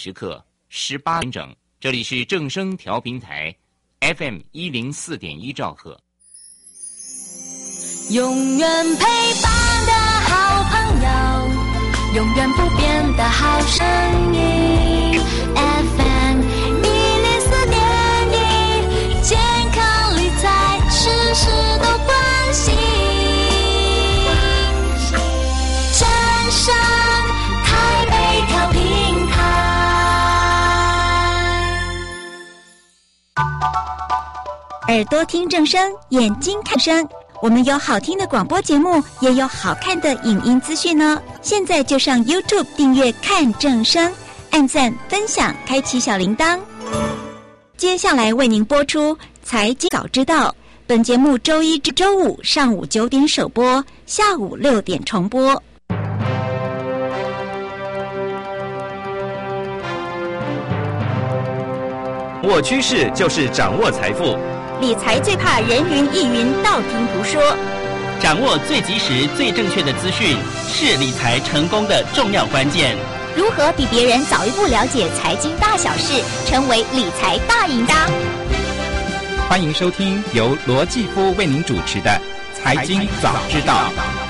时刻18点整，这里是正声调频台 FM 104.1兆赫。 永远陪伴的好朋友，永远不变的好声音 FM 104.1，健康理财事事都关心，正声台北调频台。 耳朵听正声，眼睛看声，我们有好听的广播节目，也有好看的影音资讯呢。现在就上 YouTube 订阅看正声，按赞分享，开启小铃铛。接下来为您播出财经早知道，本节目周一至周五上午9点首播，下午6点重播。 握趋势就是掌握财富， 理财最怕人云亦云，道听途说。 掌握最及时、最正确的资讯，是理财成功的重要关键。 如何比别人早一步了解财经大小事，成为理财大赢家？ 欢迎收听由罗继夫为您主持的《财经早知道》。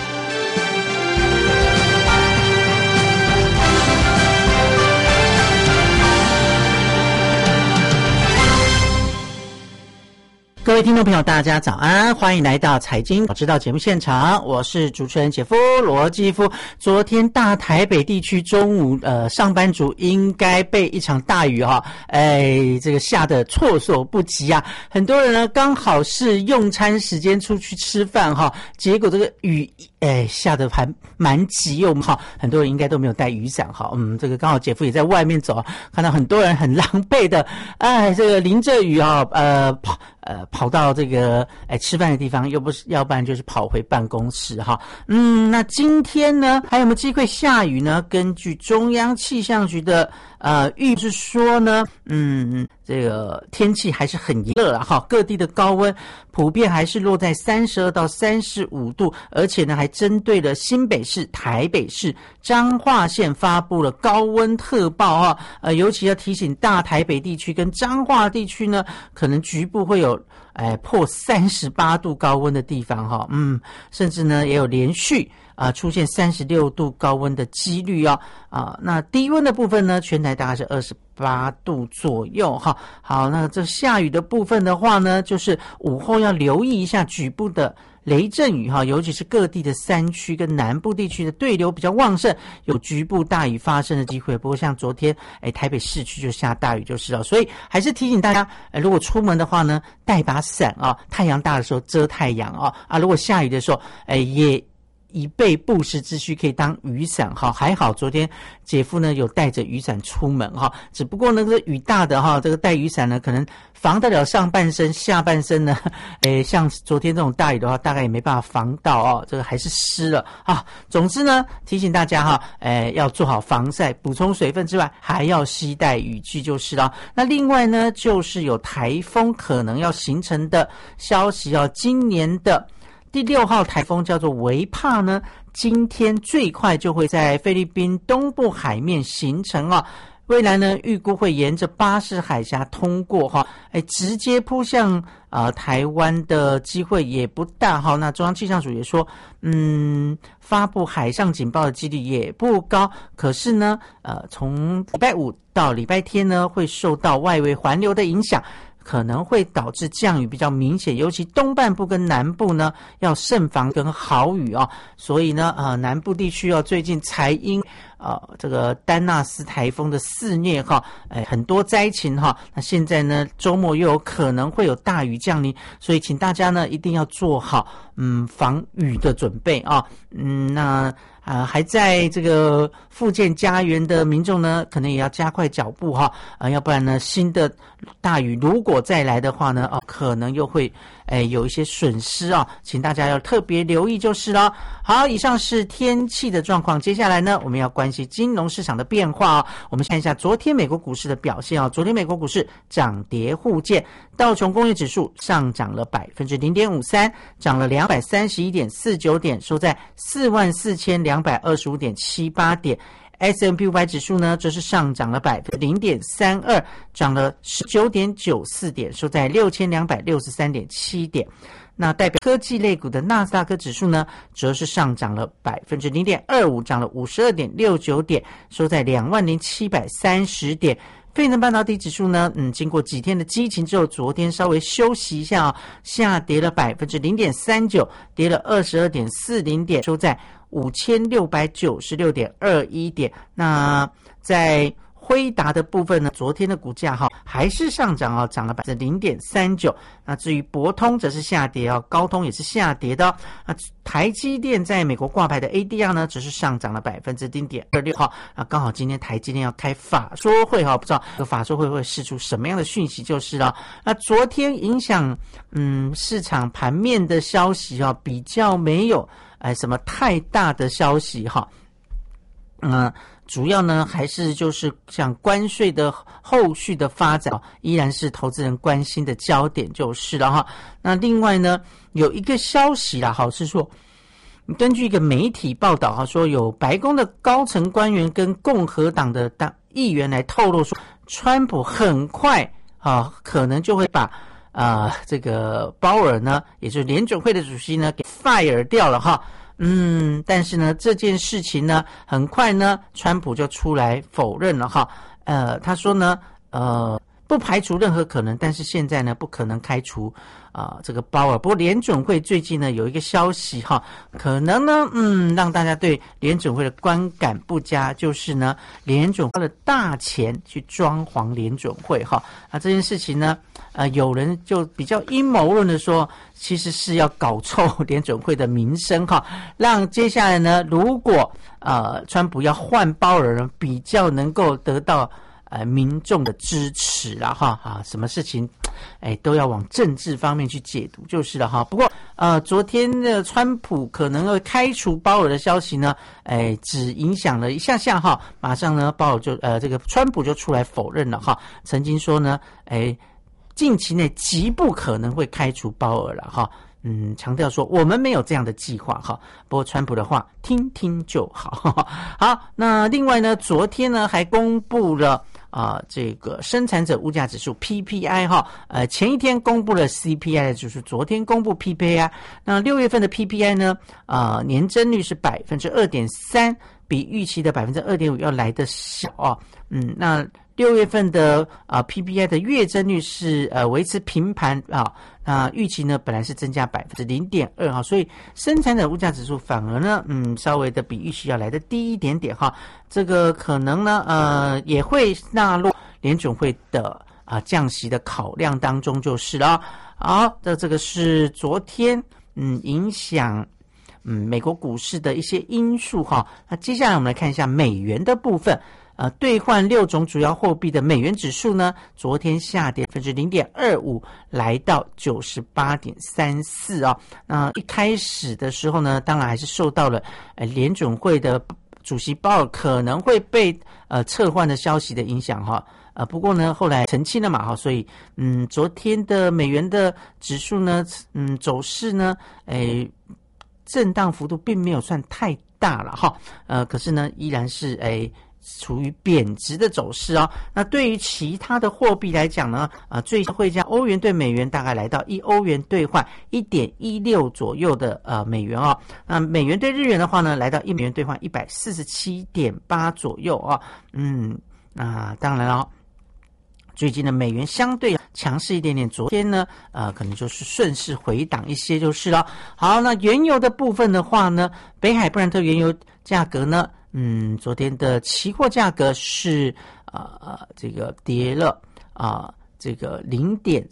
各位听众朋友大家早安，欢迎来到财经早知道节目现场，我是主持人姐夫罗继夫。昨天大台北地区中午上班族应该被一场大雨这个下得措手不及啊，很多人呢刚好是用餐时间出去吃饭结果这个雨下得还蛮急又很多人应该都没有带雨伞这个刚好姐夫也在外面走，看到很多人很狼狈的这个淋着雨跑到这个吃饭的地方，要不然就是跑回办公室那今天呢还有没有机会下雨呢？根据中央气象局的预是说呢这个天气还是很炎热各地的高温普遍还是落在32到35度，而且呢还针对了新北市、台北市、彰化县发布了高温特报尤其要提醒大台北地区跟彰化地区呢，可能局部会有破38度高温的地方甚至呢也有连续出现36度高温的几率那低温的部分呢，全台大概是28度左右好，那这下雨的部分的话呢，就是午后要留意一下局部的雷阵雨尤其是各地的山区跟南部地区的对流比较旺盛，有局部大雨发生的机会。不过像昨天台北市区就下大雨就是所以还是提醒大家如果出门的话呢，带把伞太阳大的时候遮太阳如果下雨的时候也以备不时之需，可以当雨伞还好昨天姐夫呢有带着雨伞出门只不过呢这雨大的这个带雨伞呢可能防得了上半身，下半身呢像昨天这种大雨的话大概也没办法防到这个还是湿了总之呢提醒大家要做好防晒，补充水分之外还要携带雨具就是了。那另外呢就是有台风可能要形成的消息今年的第6号台风叫做维帕呢，今天最快就会在菲律宾东部海面形成未来呢预估会沿着巴士海峡通过直接扑向台湾的机会也不大那中央气象署也说发布海上警报的几率也不高，可是呢从礼拜5到礼拜天呢会受到外围环流的影响，可能会导致降雨比较明显，尤其东半部跟南部呢要慎防跟豪雨所以呢南部地区最近才因这个丹纳斯台风的肆虐很多灾情那现在呢周末又有可能会有大雨降临，所以请大家呢一定要做好防雨的准备那还在这个复健家园的民众呢可能也要加快脚步要不然呢新的大雨如果再来的话呢可能又会有一些损失请大家要特别留意就是了。好，以上是天气的状况，接下来呢我们要关心金融市场的变化我们看一下昨天美国股市的表现昨天美国股市涨跌互见，道琼工业指数上涨了 0.53%， 涨了 231.49 点，收在 44,225.78 点。 S&P 500指数呢，则是上涨了 0.32%， 涨了 19.94 点，收在 6263.7 点。那代表科技类股的纳斯达克指数呢，则是上涨了 0.25%， 涨了 52.69 点，收在 20,730 点。费城半导体指数呢，经过几天的激情之后，昨天稍微休息一下下跌了 0.39%， 跌了 22.40 点，收在 5696.21 点。那在辉达的部分呢，昨天的股价还是上涨涨了 0.39%。那至于博通则是下跌高通也是下跌的那台积电在美国挂牌的 ADR 呢，只是上涨了 0.26%。刚好今天台积电要开法说会不知道这个法说会会释出什么样的讯息就是了。那昨天影响市场盘面的消息比较没有什么太大的消息主要呢还是就是像关税的后续的发展依然是投资人关心的焦点就是了那另外呢有一个消息是说根据一个媒体报道说有白宫的高层官员跟共和党的议员来透露说，川普很快可能就会把这个鲍尔呢，也就是联准会的主席呢给 fire 掉了但是呢这件事情呢很快呢川普就出来否认了他说呢不排除任何可能，但是现在呢不可能开除这个鲍尔。不过联准会最近呢有一个消息可能呢让大家对联准会的观感不佳，就是呢联准花了大钱去装潢联准会那这件事情呢有人就比较阴谋论的说，其实是要搞臭联准会的名声让接下来呢如果川普要换鲍尔呢比较能够得到民众的支持啦什么事情都要往政治方面去解读就是了不过昨天的川普可能会开除鲍尔的消息呢只影响了一下下马上呢鲍尔就这个川普就出来否认了曾经说呢近期内极不可能会开除鲍尔了强调说我们没有这样的计划不过川普的话听听就好好，那另外呢昨天呢还公布了这个生产者物价指数 PPI 前一天公布了 CPI 的指数，昨天公布 PPI。那6月份的 PPI 呢年增率是 2.3%， 比预期的 2.5% 要来得小那6月份的PPI 的月增率是维持平盘那预期呢本来是增加 0.2% 所以生产者物价指数反而呢稍微的比预期要来的低一点点这个可能呢也会纳入联准会的降息的考量当中就是了。好，这个是昨天影响美国股市的一些因素那接下来我们来看一下美元的部分。兑换6种主要货币的美元指数呢，昨天下跌 0.25%， 来到 98.34 那一开始的时候呢，当然还是受到了联准会的主席鲍尔可能会被撤换的消息的影响不过呢后来澄清了嘛所以昨天的美元的指数呢走势呢震荡幅度并没有算太大了可是呢依然是处于贬值的走势那对于其他的货币来讲呢最新汇价欧元对美元大概来到1欧元兑换 1.16 左右的美元那美元对日元的话呢来到1美元兑换 147.8 左右那当然了最近的美元相对强势一点点，昨天呢可能就是顺势回档一些就是了。好，那原油的部分的话呢，北海布兰特原油价格呢昨天的期货价格是这个跌了这个 0.3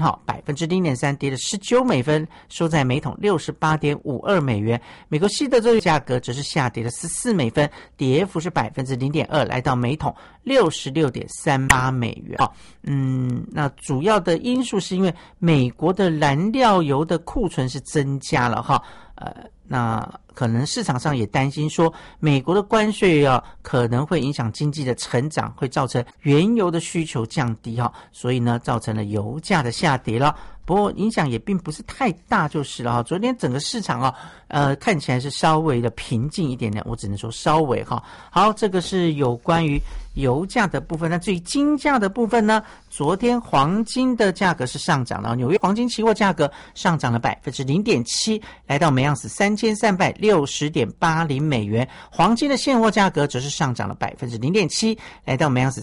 0.3 跌了19美分，收在每桶 68.52 美元。美国西德州价格则是下跌了14美分，跌幅是 0.2%， 来到每桶 66.38 美元。那主要的因素是因为美国的燃料油的库存是增加了那可能市场上也担心说美国的关税可能会影响经济的成长，会造成原油的需求降低所以呢造成了油价的下跌了。 不过影响也并不是太大就是了哈。昨天整个市场看起来是稍微的平静一点点，我只能说稍微哈。好，这个是有关于油价的部分。那至于金价的部分呢，昨天黄金的价格是上涨了，纽约黄金期货价格上涨了 0.7%， 来到每盎司3360.80美元。黄金的现货价格则是上涨了 0.7%， 来到每盎司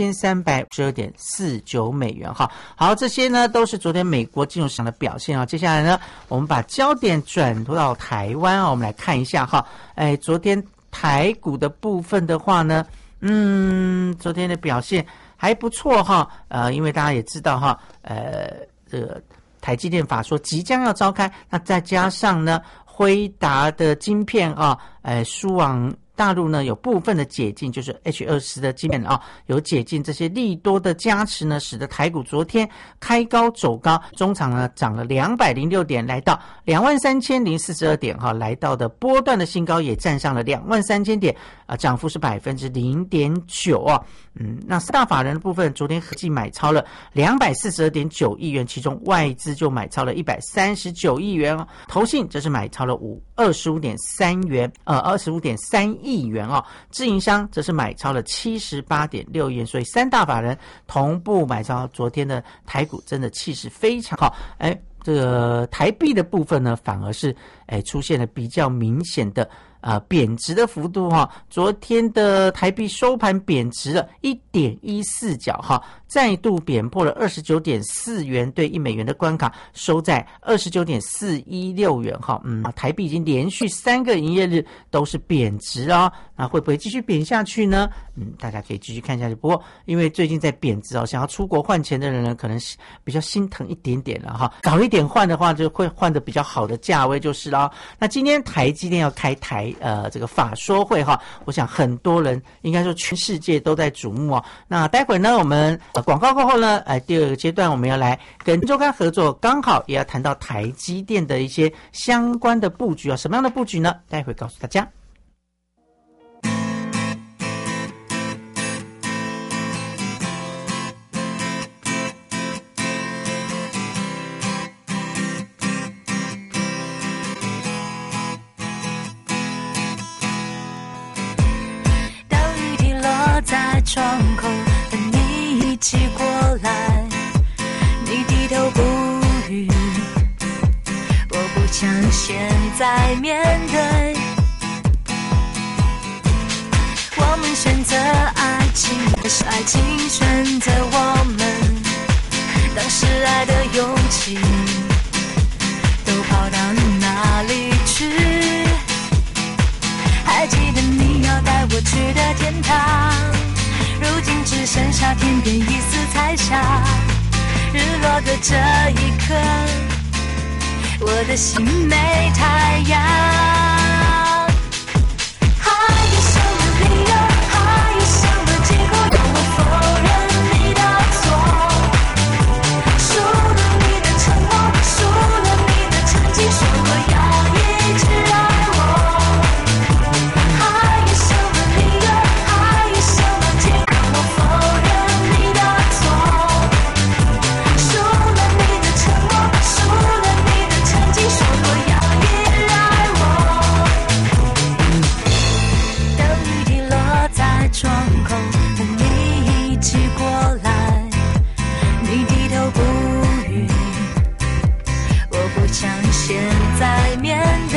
3352.49美元哈。好，这些呢都是昨天美国金融市场的表现啊。接下来呢，我们把焦点转到台湾啊，我们来看一下哈。昨天台股的部分的话呢，昨天的表现还不错哈。因为大家也知道哈，这个台积电法说即将要召开，那再加上呢，辉达的晶片输往大陆呢有部分的解禁，就是 H20 的晶片有解禁，这些利多的加持呢，使得台股昨天开高走高，中场呢涨了206点，来到23,042点来到的波段的新高，也站上了23,000点涨幅是 0.9%那四大法人的部分，昨天合计买超了242.9亿元，其中外资就买超了139亿元投信则是买超了25.3亿元自营商则是买超了78.6亿元，所以三大法人同步买超，昨天的台股真的气势非常好。这个台币的部分呢，反而是出现了比较明显的贬值的幅度昨天的台币收盘贬值了 1.14 角再度贬破了 29.4 元对1美元的关卡，收在 29.416 元台币已经连续3个营业日都是贬值那会不会继续贬下去呢？大家可以继续看下去。不过因为最近在贬值想要出国换钱的人呢，可能比较心疼一点点了早一点换的话就会换得比较好的价位就是了。那今天台积电要开这个法说会我想很多人应该说全世界都在瞩目那待会呢，我们广告过后呢，第二个阶段我们要来跟周刊合作，刚好也要谈到台积电的一些相关的布局什么样的布局呢？待会告诉大家。 在窗口等你一起过来，你低头不语，我不想现在面对。我们选择爱情，还是爱情选择我们？当时爱的勇气都跑到哪里去？还记得你要带我去的天堂，如今只剩下天边一丝彩霞。日落的这一刻，我的心没太阳。还有什么理由，还有什么借口让我否认你的错？输了你的承诺，输了你的曾经说过要一直爱我。窗口等你一起过来，你低头不语，我不想现在面对。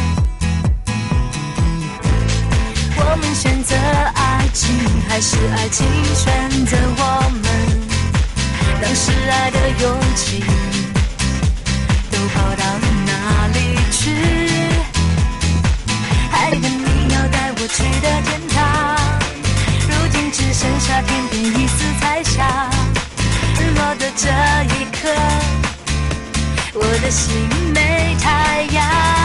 我们选择爱情，还是爱情选择我们？当时爱的勇气都跑到哪里去？还记得你要带我去的天堂，只剩下天边一丝彩霞。日落的这一刻，我的心没太阳。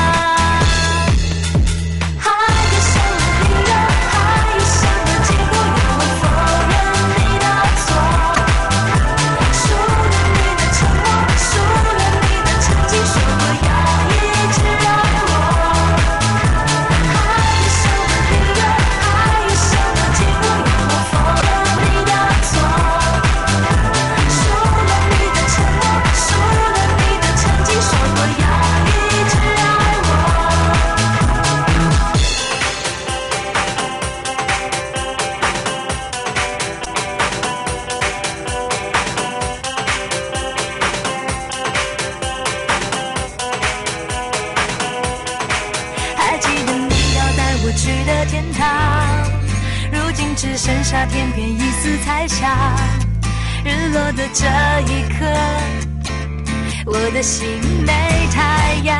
还有什么理由，还有什么借口让我否认你的错？输了你的承诺，输了你的曾经说过要一直爱我。还有什么理由，还有什么借口让我否认你的错？输了你的承诺，输了只剩下天边一丝彩霞。日落的这一刻，我的心没太阳。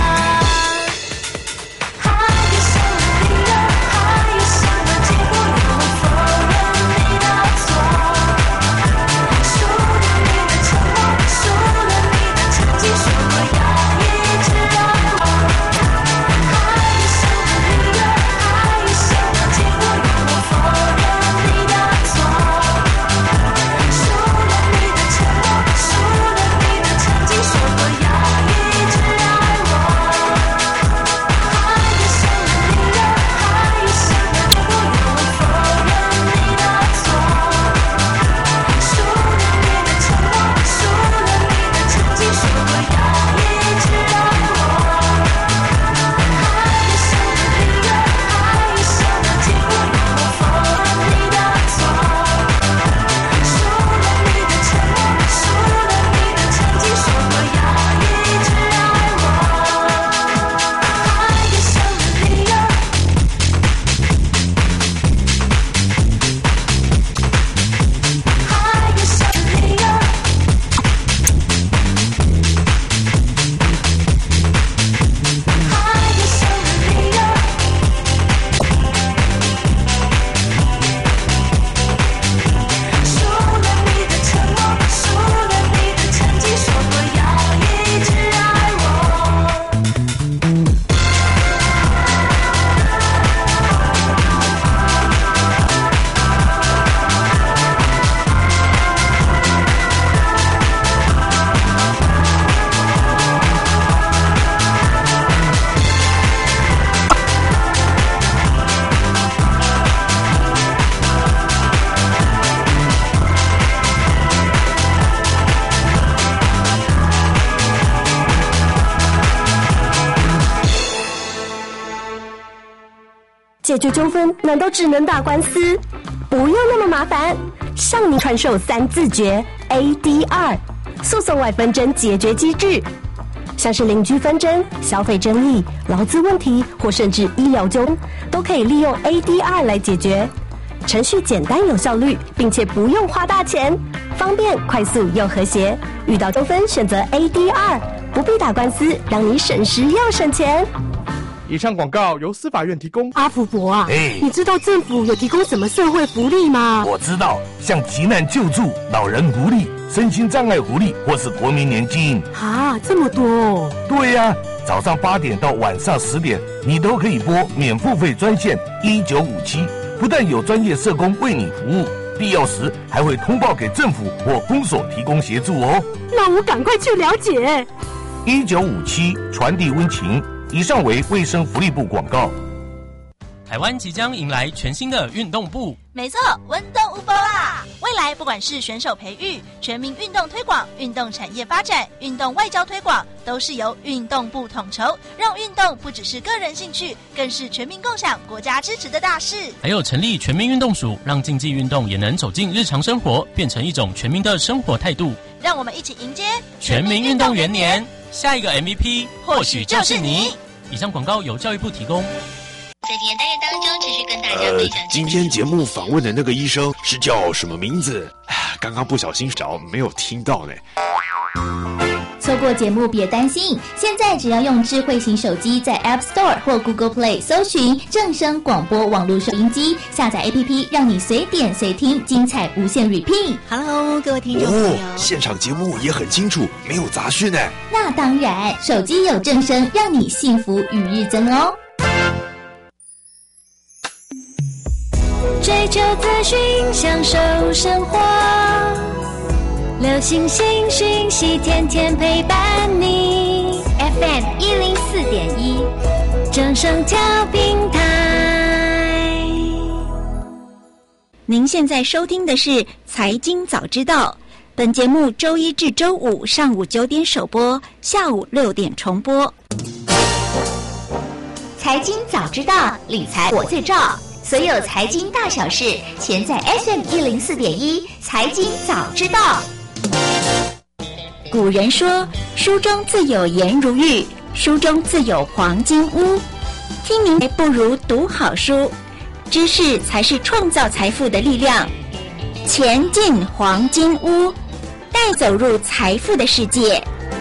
还有什么理由？还有什么结果？让我否认你的错？输了你的承诺，输了你的曾经说过要一直爱我。还有什么理由？还有什么结果？让我否认你的错？输了你的承诺，输了你的曾经说过要一直爱我。还有什么理由？还有什么结果？让我否认你的错？输了你的承诺，输了你的曾经说过要一直爱我。还有什么理由？还有什么结果？让我否认你的错？输了你的承诺，输了你的曾经说过要一直爱我。还有什么理由？还有什么理由？还有什么理由？输了你的承诺，输了你的曾经说过要一直爱我。 解决纠纷难道只能打官司？不用那么麻烦，向您传授3字诀 ADR 诉讼外纷争解决机制，像是邻居纷争、消费争议、劳资问题或甚至医疗纠纷，都可以利用 ADR 来解决。程序简单有效率，并且不用花大钱，方便、快速又和谐。遇到纠纷选择 ADR， 不必打官司，让你省时又省钱。 以上广告由司法院提供。 阿福伯啊，你知道政府有提供什么社会福利吗？ 我知道，像急难救助、老人福利、身心障碍福利或是国民年金。 啊，这么多哦！ 对呀，早上8点到晚上10点，你都可以拨免付费专线1957，不但有专业社工为你服务，必要时还会通报给政府或公所提供协助哦。 那我赶快去了解。 1957传递温情。以上为卫生福利部广告。 台湾即将迎来全新的运动部。 没错，温动无波啦！未来不管是选手培育、全民运动推广、运动产业发展、运动外交推广，都是由运动部统筹，让运动不只是个人兴趣，更是全民共享、国家支持的大事。 还有成立全民运动署，让竞技运动也能走进日常生活，变成一种全民的生活态度。 让我们一起迎接全民运动元年，下一个 MVP 或许就是你。以上广告由教育部提供。 在今天单元当中，持续跟大家分享。 今天节目访问的那个医生是叫什么名字？刚刚不小心找没有听到呢。 错过节目别担心，现在只要用智慧型手机在 App Store 或 Google Play 搜寻正声广播网络收音机，下载 APP， 让你随点随听，精彩无限 repeat。Hello， 各位听众朋友， 现场节目也很清楚，没有杂讯呢。 那当然，手机有正声，让你幸福与日增哦。 追求资讯，享受生活，流行新讯息，天天陪伴你。 FM 104.1， 正声调频台。 您现在收听的是《财经早知道》，本节目周一至周五上午9点首播，下午6点重播。 财经早知道，理财我最照。所有财经大小事，全在 FM 104.1财经早知道。 古人说：“书中自有颜如玉，书中自有黄金屋。”听名不如读好书。 知识才是创造财富的力量。前进黄金屋，带走入财富的世界。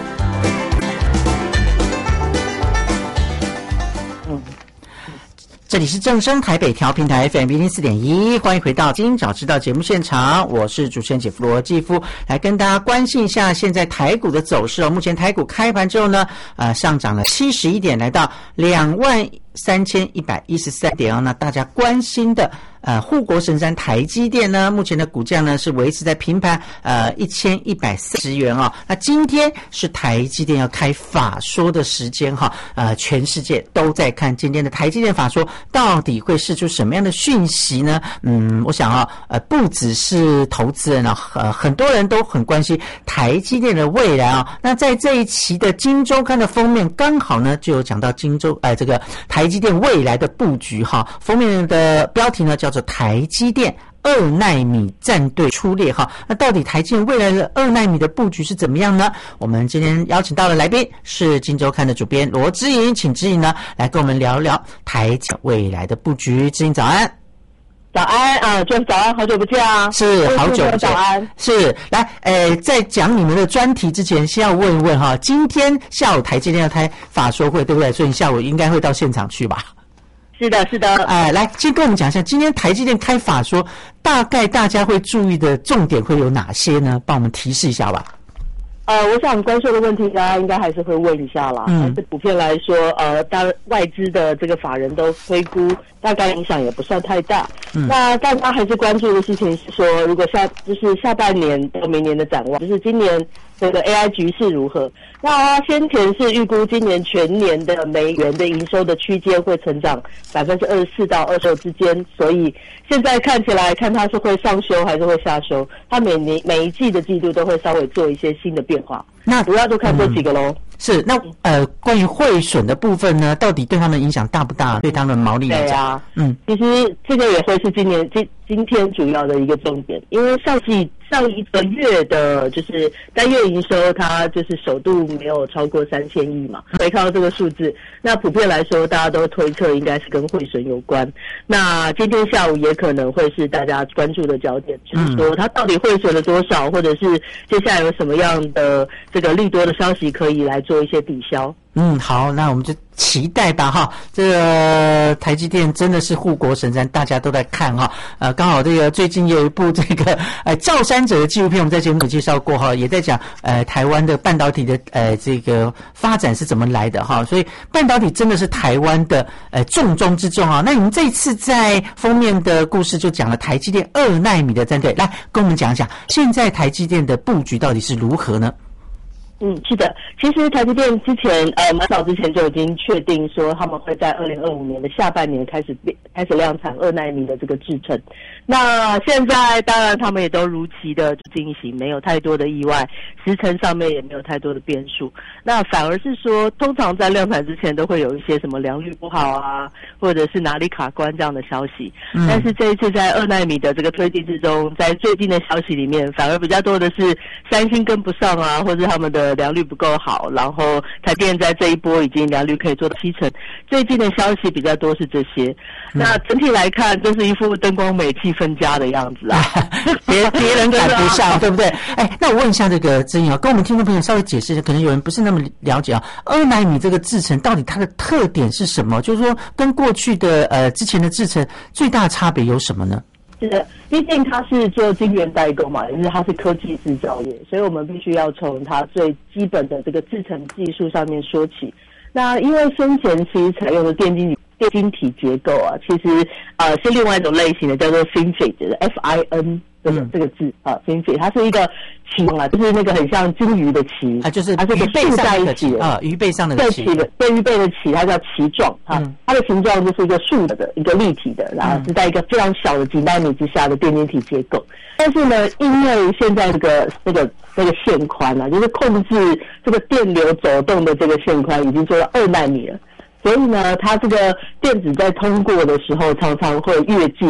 这里是正声台北调频台 FM 104.1，欢迎回到今早知道节目现场，我是主持人姐夫罗继夫，来跟大家关心一下现在台股的走势哦。目前台股开盘之后呢，上涨了71点，来到23113点哦。那大家关心的护国神山台积电呢，目前的股价呢是维持在平盘1130元哦。那今天是台积电要开法说的时间哈，全世界都在看今天的台积电法说到底会释出什么样的讯息呢？我想不只是投资人很多人都很关心台积电的未来啊。那在这一期的今周刊的封面，刚好呢就有讲到这个台积电未来的布局哈。封面的标题呢叫做台积电2奈米战队出列哈。那到底台积电未来的2奈米的布局是怎么样呢？我们今天邀请到的来宾是今周刊的主编罗之颖，请之颖呢来跟我们聊聊台积电未来的布局。之颖早安。 早安就是早安，好久不见啊！ 是好久不见， 早安。 是来，在讲你们的专题之前，先要问一问哈，今天下午台积电要开法说会，对不对？所以你下午应该会到现场去吧？ 是的，是的。 来，先跟我们讲一下，今天台积电开法说，大概大家会注意的重点会有哪些呢？帮我们提示一下吧。 我想关注的问题，大家应该还是会问一下啦。但是普遍来说，外资的这个法人都推估，大概影响也不算太大。那大家还是关注的事情是说，如果下半年到明年的展望，就是今年这个 AI 局势如何？那先前是预估今年全年的美元的营收的区间会成长24%到26%之间，所以现在看起来看它是会上修还是会下修，它每一季的季度都会稍微做一些新的变化。 那主要就看这几个咯。 是，那关于汇损的部分呢，到底对他们影响大不大？对他们毛利来讲， 其实这个也会是今天主要的一个重点，因为上一个月的就是单月营收，它就是首度没有超过3000亿嘛，回看到这个数字，那普遍来说，大家都推测应该是跟汇损有关。那今天下午也可能会是大家关注的焦点，就是说它到底汇损了多少，或者是接下来有什么样的这个利多的消息可以来做一些抵消。 好，那我们就期待吧哈。这个台积电真的是护国神山，大家都在看哈。刚好这个最近有一部这个造山者的纪录片，我们在节目里介绍过哈，也在讲台湾的半导体的这个发展是怎么来的哈。所以半导体真的是台湾的重中之重啊。那你们这一次在封面的故事就讲了台积电2奈米的战队，来跟我们讲一讲现在台积电的布局到底是如何呢？ 是的，其实台积电之前蛮早之前就已经确定说他们会在2025年的下半年开始量产2奈米的这个制程。那现在当然他们也都如期的进行，没有太多的意外，时程上面也没有太多的变数。那反而是说，通常在量产之前都会有一些什么良率不好啊，或者是哪里卡关这样的消息。但是这一次在2奈米的这个推进之中，在最近的消息里面，反而比较多的是三星跟不上啊，或者他们的良率不够好，然后台积电在这一波已经良率可以做到70%。最近的消息比较多是这些。那整体来看，这是一副灯光美气氛佳的样子啊， 别人赶不上，对不对？那我问一下这个之颖啊，跟我们听众朋友稍微解释一下，可能有人不是那么了解啊，2奈米这个制程到底它的特点是什么？就是说跟过去的之前的制程最大的差别有什么呢？ 是的，毕竟它是做晶圆代工嘛，也就是它是科技制造业，所以我们必须要从它最基本的这个制程技术上面说起。那因为先前其实采用的电晶体结构啊，其实是另外一种类型的，叫做 FinFET 的 FIN 这个字啊 ，FinFET 它是一个旗啊，就是那个很像金鱼的旗就是它是鱼背上的旗鱼背上的旗， 对鱼背的旗，它叫旗状它的形状就是一个竖的一个立体的，然后是在一个非常小的几奈米之下的电晶体结构。但是呢，因为现在这个线宽啊，就是控制这个电流走动的这个线宽已经做到2奈米了。所以呢，它这个电子在通过的时候，常常会越界，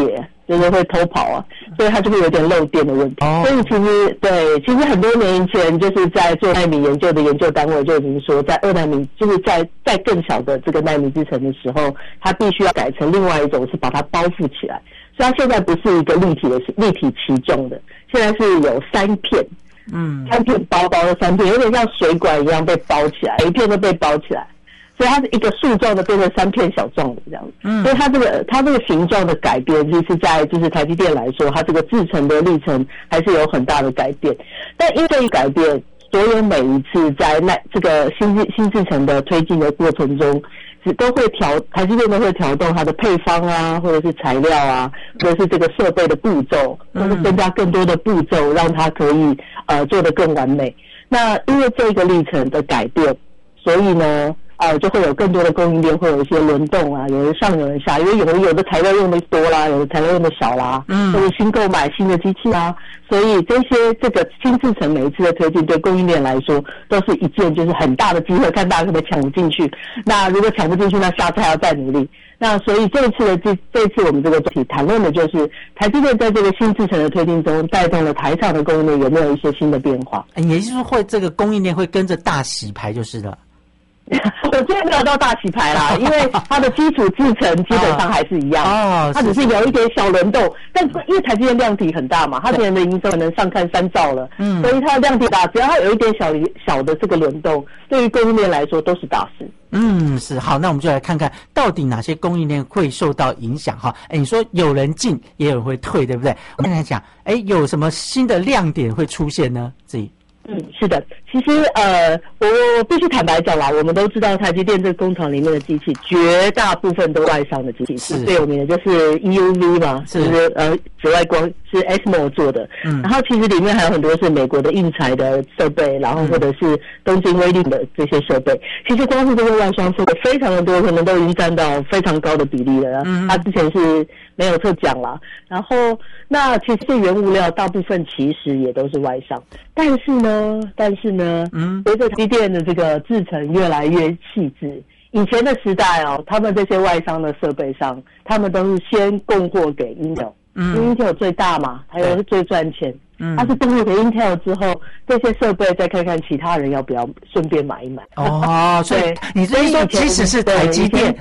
就是会偷跑啊，所以它就会有点漏电的问题。所以其实很多年以前就是在做奈米研究的研究单位就已经说，在2奈米就是在更小的这个奈米制程的时候，它必须要改成另外一种是把它包覆起来，所以它现在不是一个立体齐重的，现在是有3片。3片薄薄的3片，有点像水管一样被包起来，每一片都被包起来，所以它是一个树状的变成3片小状的这样子。所以它这个形状的改变，其实在就是台积电来说，它这个制程的历程还是有很大的改变。但因为这一改变，所有每一次在这个新制程的推进的过程中，都会台积电都会调动它的配方啊，或者是材料啊，或者是这个设备的步骤，或是增加更多的步骤，让它可以做得更完美。那因为这个历程的改变，所以呢就会有更多的供应链会有一些轮动啊，有人上有人下，因为有的材料用的多啦，有的材料用的少啦，或者新购买新的机器啦，所以这个新制程每一次的推进对供应链来说都是一件就是很大的机会，看大家可不可以抢不进去。那如果抢不进去，那下次还要再努力。那所以这一次我们这个主题谈论的就是台积电在这个新制程的推进中带动了台厂的供应链有没有一些新的变化。 也就是说会这个供应链会跟着大洗牌就是了。 我现在没有到大洗牌啦，因为它的基础制程基本上还是一样，它只是有一点小轮动，但因为台积电量体很大嘛，它今年的营收可能上看3兆了，所以它的量体大，只要它有一点小的这个轮动，对于供应链来说都是大事。 是好，那我们就来看看到底哪些供应链会受到影响哈。你说有人进也有人会退，对不对？我们来讲，有什么新的亮点会出现呢？自己。 是的，其实我必须坦白讲啦，我们都知道台积电这个工厂里面的机器绝大部分都外商的机器，是最有名的就是 EUV 嘛，就是紫外光是 ASML 做的，然后其实里面还有很多是美国的印材的设备，然后或者是东京威力的这些设备，其实光是这些外商设备非常的多，可能都已经占到非常高的比例了。他之前是没有特讲啦，然后那其实原物料大部分其实也都是外商，但是呢，随着台积电的这个制程越来越细致，以前的时代他们这些外商的设备商，他们都是先供货给 Intel，因为 Intel 最大嘛，还有是最赚钱。它是供货给 Intel 之后，这些设备再看看其他人要不要顺便买一买。 所以你这说，即使是台积电，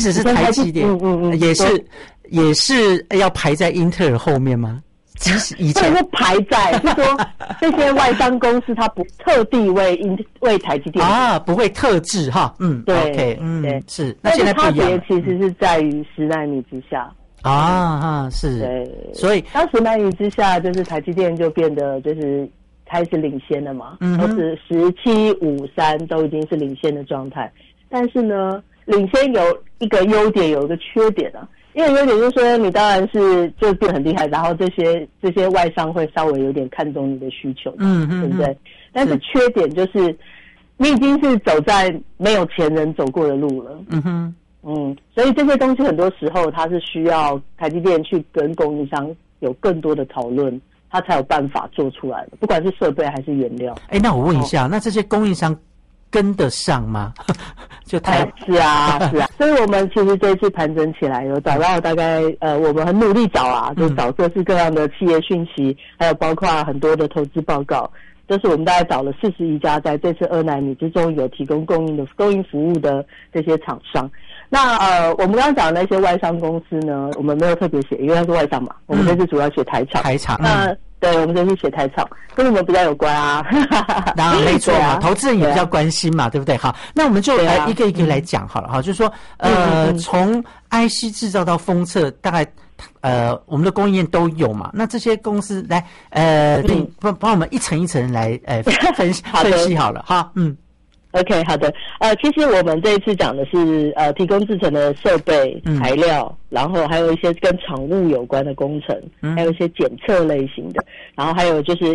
也是要排在英特尔后面吗？即使以前是排在，是说这些外商公司它不特地为台积电不会特制哈。 对 ，OK， 对是。那现在不一样， 差别其实是在于10奈米之下。 是。 对， 所以当10奈米之下，就是台积电就变得就是开始领先了嘛，都是1753都已经是领先的状态。但是呢，领先有一个优点，有一个缺点啊。因为优点就是说，你当然是就变很厉害，然后这些外商会稍微有点看重你的需求，对不对？但是缺点就是你已经是走在没有前人走过的路了。所以这些东西很多时候它是需要台积电去跟供应商有更多的讨论，它才有办法做出来的，不管是设备还是原料。 那我问一下，那这些供应商跟得上吗？ 是啊。所以我们其实这次盘整起来，有找到大概我们很努力找啊，就找各式各样的企业讯息，还有包括很多的投资报告，就是我们大概找了41家在这次2奈米之中有提供供应服务的这些厂商。那我们刚刚讲的那些外商公司呢，我们没有特别写，因为它是外商嘛，我们这次主要写台厂。对，我们这次写台厂，跟我们比较有关啊。 当然没错嘛，投资人也比较关心嘛，对不对？好，那我们就来一个一个来讲好了哈，就是说从 IC 制造到封测，大概我们的供应链都有嘛。那这些公司来帮我们一层一层来分析好了哈。 OK， 好的。其实我们这一次讲的是提供制程的设备、材料，然后还有一些跟厂务有关的工程，还有一些检测类型的，然后还有就是